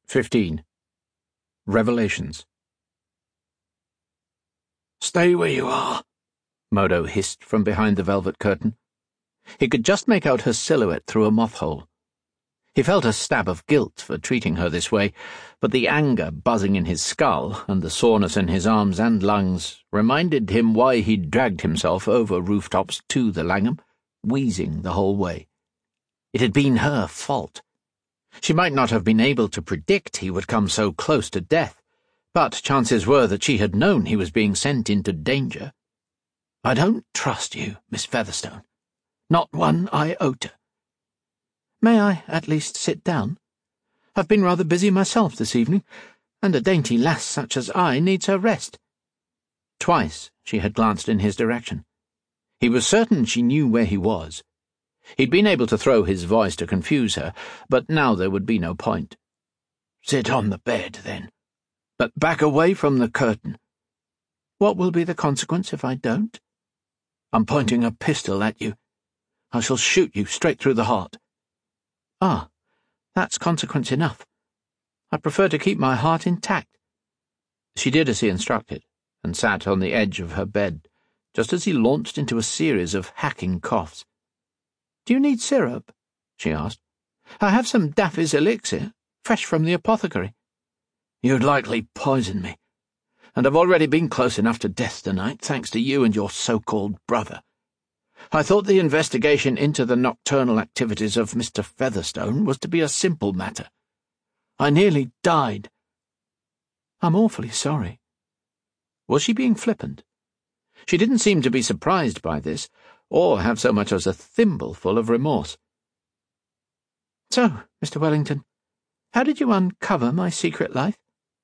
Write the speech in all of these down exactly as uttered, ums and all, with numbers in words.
fifteen. Revelations. "Stay where you are," Modo hissed from behind the velvet curtain. He could just make out her silhouette through a moth-hole. He felt a stab of guilt for treating her this way, but the anger buzzing in his skull and the soreness in his arms and lungs reminded him why he'd dragged himself over rooftops to the Langham, wheezing the whole way. It had been her fault. She might not have been able to predict he would come so close to death, but chances were that she had known he was being sent into danger. "I don't trust you, Miss Featherstone. Not one iota." "May I at least sit down? I've been rather busy myself this evening, and a dainty lass such as I needs her rest." Twice she had glanced in his direction. He was certain she knew where he was. He'd been able to throw his voice to confuse her, but now there would be no point. "Sit on the bed, then, but back away from the curtain." "What will be the consequence if I don't?" "I'm pointing a pistol at you. I shall shoot you straight through the heart." "Ah, that's consequence enough. I prefer to keep my heart intact." She did as he instructed, and sat on the edge of her bed, just as he launched into a series of hacking coughs. "Do you need syrup?" she asked. "I have some Daffy's elixir, fresh from the apothecary." "You'd likely poison me, and I've already been close enough to death tonight, thanks to you and your so-called brother. I thought the investigation into the nocturnal activities of Mister Featherstone was to be a simple matter. I nearly died." "I'm awfully sorry." Was she being flippant? She didn't seem to be surprised by this, or have so much as a thimbleful of remorse. "So, Mister Wellington, how did you uncover my secret life?"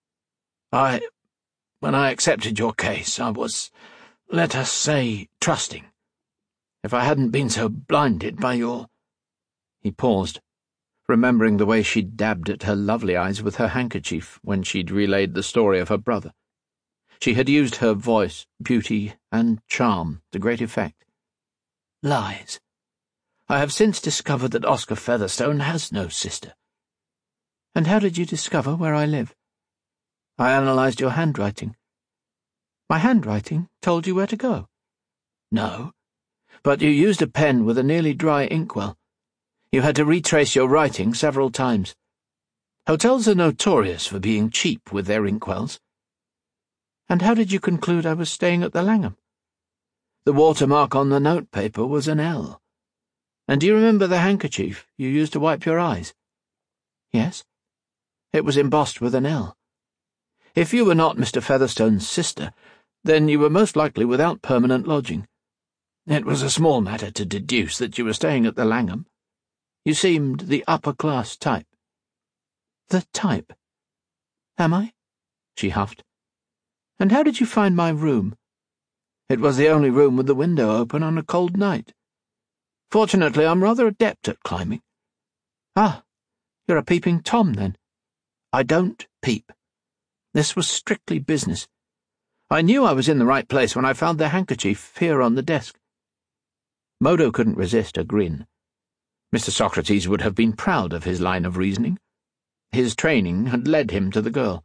I, when I accepted your case, I was, let us say, trusting. If I hadn't been so blinded by your—" He paused, remembering the way she'd dabbed at her lovely eyes with her handkerchief when she'd relayed the story of her brother. She had used her voice, beauty, and charm to great effect. "Lies. I have since discovered that Oscar Featherstone has no sister." "And how did you discover where I live?" "I analysed your handwriting." "My handwriting told you where to go?" "No, but you used a pen with a nearly dry inkwell. You had to retrace your writing several times. Hotels are notorious for being cheap with their inkwells." "And how did you conclude I was staying at the Langham?" "The watermark on the notepaper was an L. And do you remember the handkerchief you used to wipe your eyes?" "Yes." "It was embossed with an L. If you were not Mister Featherstone's sister, then you were most likely without permanent lodging. It was a small matter to deduce that you were staying at the Langham. You seemed the upper-class type." "The type? Am I?" she huffed. "And how did you find my room?" "It was the only room with the window open on a cold night. Fortunately, I'm rather adept at climbing." "Ah, you're a peeping Tom, then." "I don't peep. This was strictly business. I knew I was in the right place when I found the handkerchief here on the desk." Modo couldn't resist a grin. Mister Socrates would have been proud of his line of reasoning. His training had led him to the girl.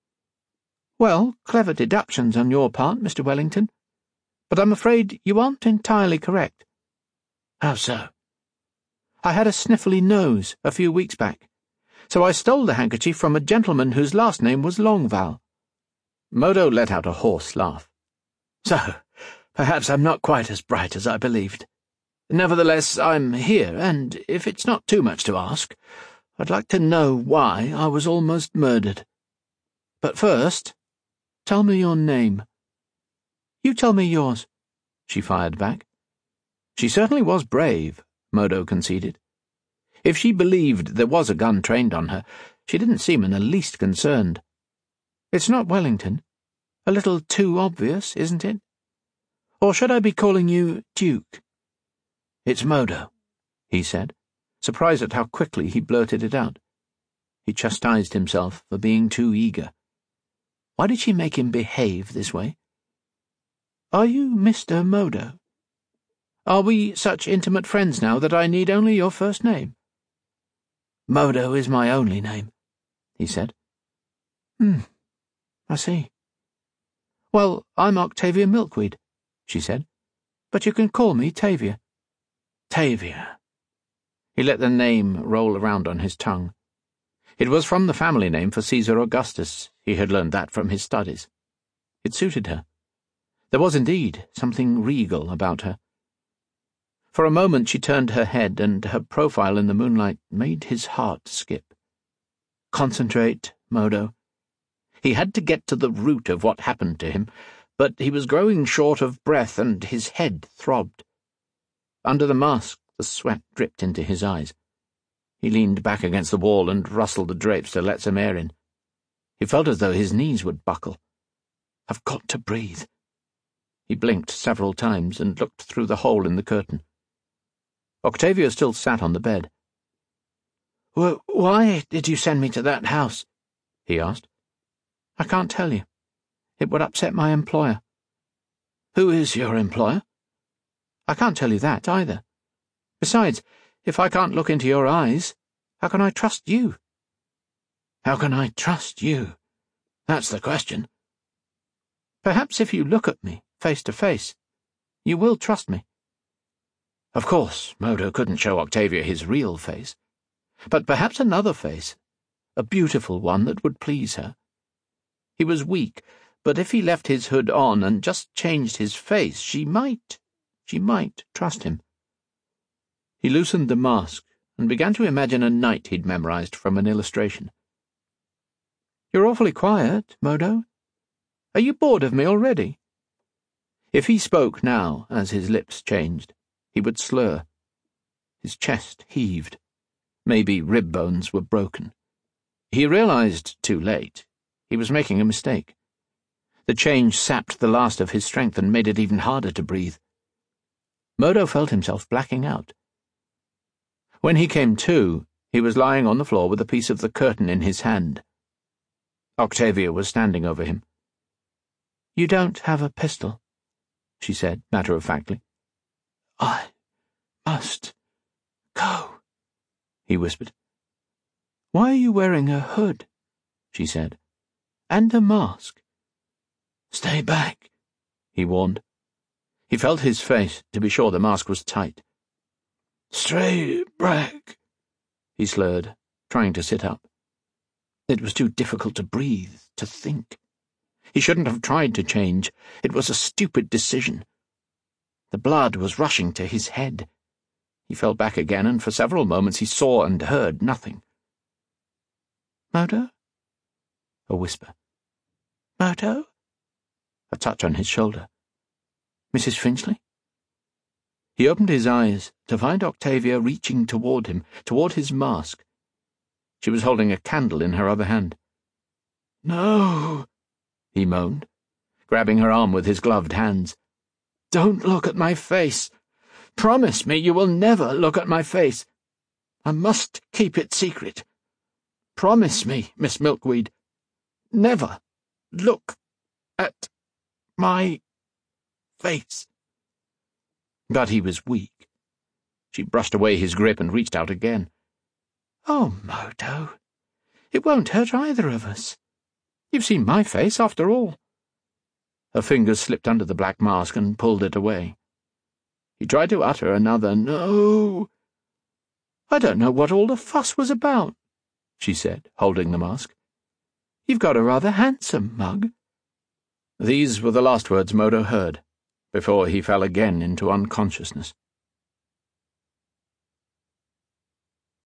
"Well, clever deductions on your part, Mister Wellington. But I'm afraid you aren't entirely correct." "How so?" "I had a sniffly nose a few weeks back, so I stole the handkerchief from a gentleman whose last name was Longval." Modo let out a hoarse laugh. "So, perhaps I'm not quite as bright as I believed. Nevertheless, I'm here, and if it's not too much to ask, I'd like to know why I was almost murdered. But first, tell me your name." "You tell me yours," she fired back. She certainly was brave, Modo conceded. If she believed there was a gun trained on her, she didn't seem in the least concerned. "It's not Wellington. A little too obvious, isn't it? Or should I be calling you Duke?" "It's Modo," he said, surprised at how quickly he blurted it out. He chastised himself for being too eager. Why did she make him behave this way? "Are you Mister Modo? Are we such intimate friends now that I need only your first name?" "Modo is my only name. he said. Hmm, I see. Well, I'm Octavia Milkweed, she said, but you can call me Tavia. Tavia. He let the name roll around on his tongue. It was from the family name for Caesar Augustus. He had learned that from his studies. It suited her. There was indeed something regal about her. For a moment she turned her head, and her profile in the moonlight made his heart skip. Concentrate, Modo. He had to get to the root of what happened to him, but he was growing short of breath, and his head throbbed. Under the mask, the sweat dripped into his eyes. He leaned back against the wall and rustled the drapes to let some air in. He felt as though his knees would buckle. I've got to breathe. He blinked several times and looked through the hole in the curtain. Octavia still sat on the bed. "Why did you send me to that house?" he asked. "I can't tell you. It would upset my employer." "Who is your employer?" "I can't tell you that, either. Besides, if I can't look into your eyes, how can I trust you?" "How can I trust you? That's the question." "Perhaps if you look at me, face to face, you will trust me." Of course, Modo couldn't show Octavia his real face. But perhaps another face, a beautiful one that would please her. He was weak, but if he left his hood on and just changed his face, she might, she might trust him. He loosened the mask and began to imagine a night he'd memorized from an illustration. "You're awfully quiet, Modo. Are you bored of me already?" If he spoke now, as his lips changed, he would slur. His chest heaved. Maybe rib bones were broken. He realized, too late, he was making a mistake. The change sapped the last of his strength and made it even harder to breathe. Modo felt himself blacking out. When he came to, he was lying on the floor with a piece of the curtain in his hand. Octavia was standing over him. "You don't have a pistol," she said, matter-of-factly. "I must go," he whispered. "Why are you wearing a hood?" she said. "And a mask?" "Stay back," he warned. He felt his face to be sure the mask was tight. "Stray back," he slurred, trying to sit up. It was too difficult to breathe, to think. He shouldn't have tried to change. It was a stupid decision. The blood was rushing to his head. He fell back again, and for several moments he saw and heard nothing. "Modo?" A whisper. "Modo?" A touch on his shoulder. "Missus Finchley?" He opened his eyes to find Octavia reaching toward him, toward his mask. She was holding a candle in her other hand. "No," he moaned, grabbing her arm with his gloved hands. "Don't look at my face. Promise me you will never look at my face. I must keep it secret. Promise me, Miss Milkweed. Never look at my face." But he was weak. She brushed away his grip and reached out again. "Oh, Modo, it won't hurt either of us. You've seen my face, after all." Her fingers slipped under the black mask and pulled it away. He tried to utter another "no." "I don't know what all the fuss was about," she said, holding the mask. "You've got a rather handsome mug." These were the last words Modo heard, before he fell again into unconsciousness.